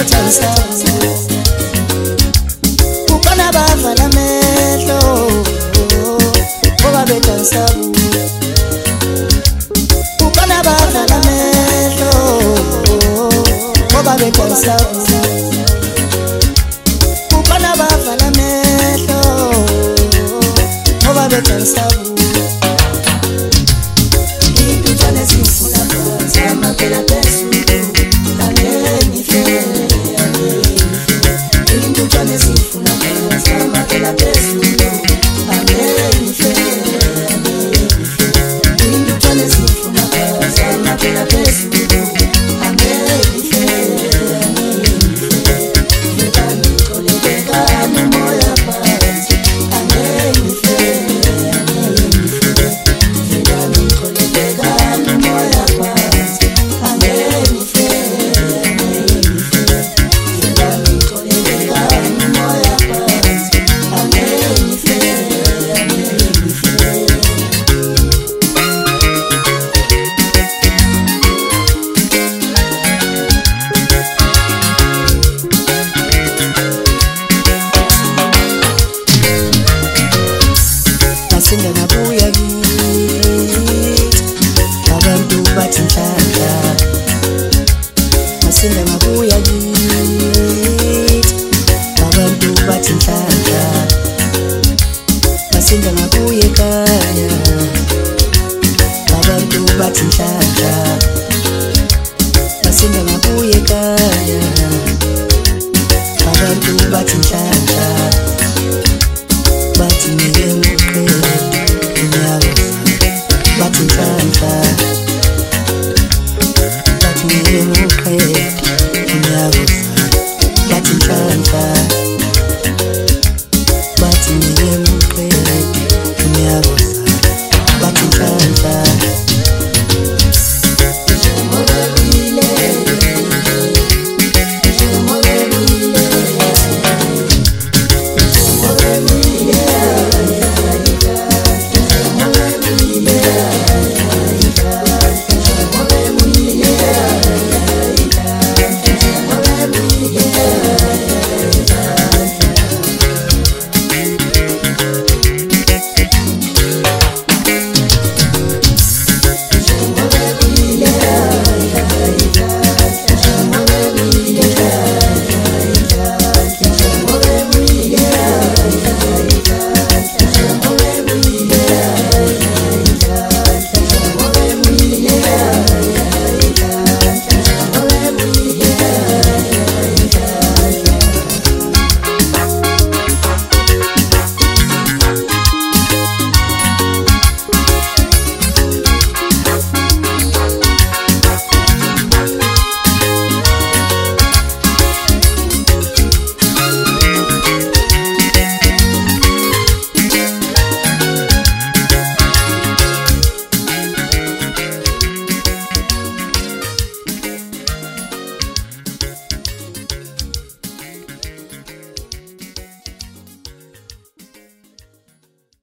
bethandisabu kukhona abavala amehlo ngoba bethandisabu kukhona abavala amehlo ngoba bethandisabu kukhona abavala amehlo ngoba bethandisabu intutshane sifuna phela phezulu Ngabuya kithi abantu bathi nhlanhla masinda ngabuya kithi abantu bathi nhlanhla masinda ngabuya ekhaya abantu bathi nhlanhla masinda ngabuya ekhaya abantu bathi nhlanhla